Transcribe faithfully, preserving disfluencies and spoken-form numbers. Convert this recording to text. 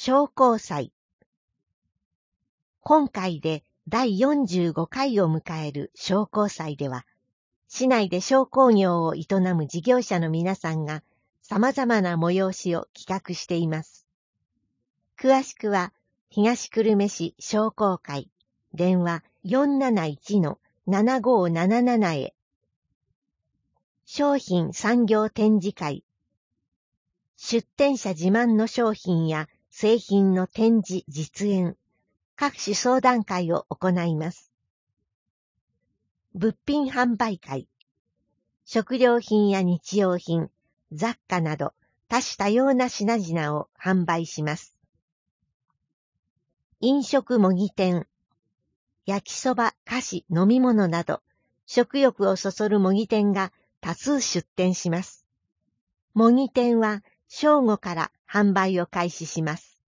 商工祭。今回でだいよんじゅうごかいを迎える商工祭では、市内で商工業を営む事業者の皆さんが様々な催しを企画しています。詳しくは、東久留米市商工会、電話 よんなないちのななごーなななな へ。商品産業展示会。出店者自慢の商品や製品の展示実演、各種相談会を行います。物品販売会。食料品や日用品、雑貨など多種多様な品々を販売します。飲食模擬店。焼きそば、菓子、飲み物など、食欲をそそる模擬店が多数出店します。模擬店は正午から販売を開始します。